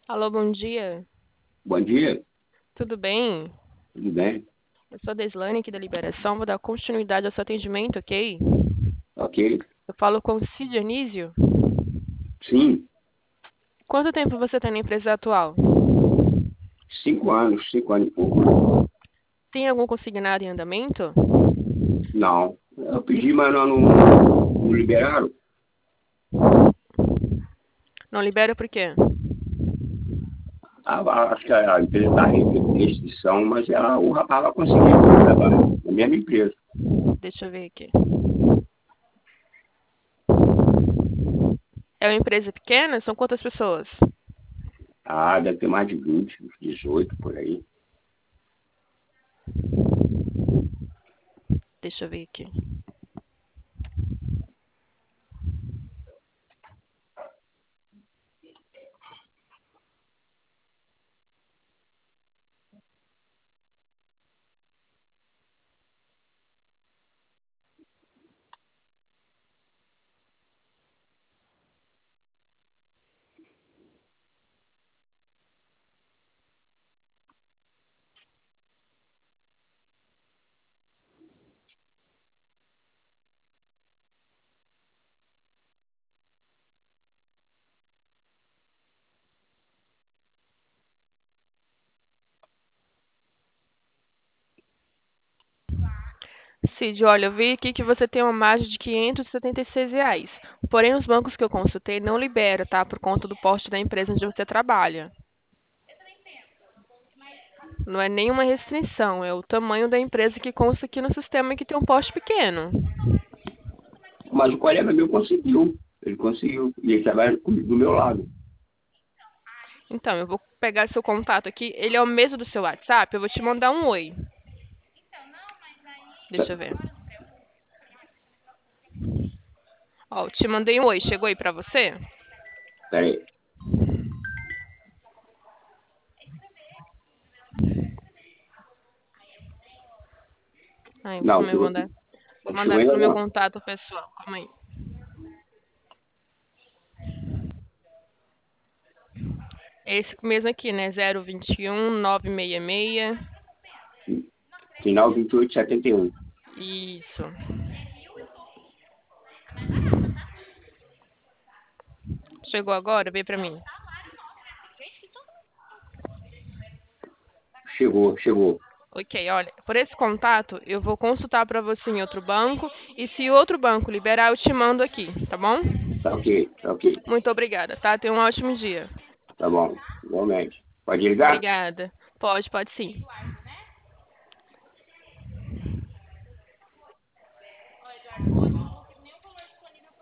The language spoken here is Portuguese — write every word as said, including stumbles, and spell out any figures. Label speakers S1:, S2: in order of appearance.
S1: Alô, bom dia.
S2: Bom dia,
S1: Tudo bem?
S2: tudo bem?
S1: Eu sou a Deslane aqui da Liberação. Vou dar continuidade ao seu atendimento, ok?
S2: Ok?
S1: Eu falo com o Cid Anísio.
S2: Sim,
S1: Quanto tempo você tem na empresa atual?
S2: cinco anos, cinco anos e pouco.
S1: Tem algum consignado em andamento?
S2: Não, eu
S1: E
S2: pedi, mas não, não, não liberaram.
S1: não libera por quê?
S2: Ah, acho que a empresa está em restrição, mas ela, o rapaz vai conseguir fazer trabalho, na mesma empresa.
S1: Deixa eu ver aqui. É uma empresa pequena? São quantas pessoas?
S2: Ah, deve ter mais de vinte, uns dezoito por aí.
S1: Deixa eu ver aqui. Cid, olha, eu vi aqui que você tem uma margem de quinhentos e setenta e seis reais. Porém, os bancos que eu consultei não liberam, tá? Por conta do porte da empresa onde você trabalha. Não é nenhuma restrição, é o tamanho da empresa que consta aqui no sistema que tem um porte pequeno.
S2: Mas o colega meu conseguiu, ele conseguiu, e ele trabalha comigo do meu lado.
S1: Então, eu vou pegar seu contato aqui. Ele é o mesmo do seu WhatsApp? Eu vou te mandar um oi. Deixa eu ver. Ó, eu te mandei um oi. Chegou aí pra você?
S2: Peraí,
S1: Ai,
S2: não,
S1: calma aí, eu vou
S2: chegou,
S1: mandar. Vou
S2: não chegou
S1: mandar
S2: ainda
S1: pelo meu
S2: não.
S1: contato pessoal. Calma aí. Esse mesmo aqui, né? zero vinte e um, nove seis seis.
S2: Final vinte e oito setenta e um.
S1: Isso. Chegou agora? Vê pra mim.
S2: Chegou, chegou.
S1: Ok, olha, por esse contato eu vou consultar pra você em outro banco e se outro banco liberar, eu te mando aqui, tá bom?
S2: Tá ok, tá ok.
S1: Muito obrigada, tá? Tenha um ótimo dia.
S2: Tá bom, igualmente. Pode ligar?
S1: Obrigada. Pode, pode sim.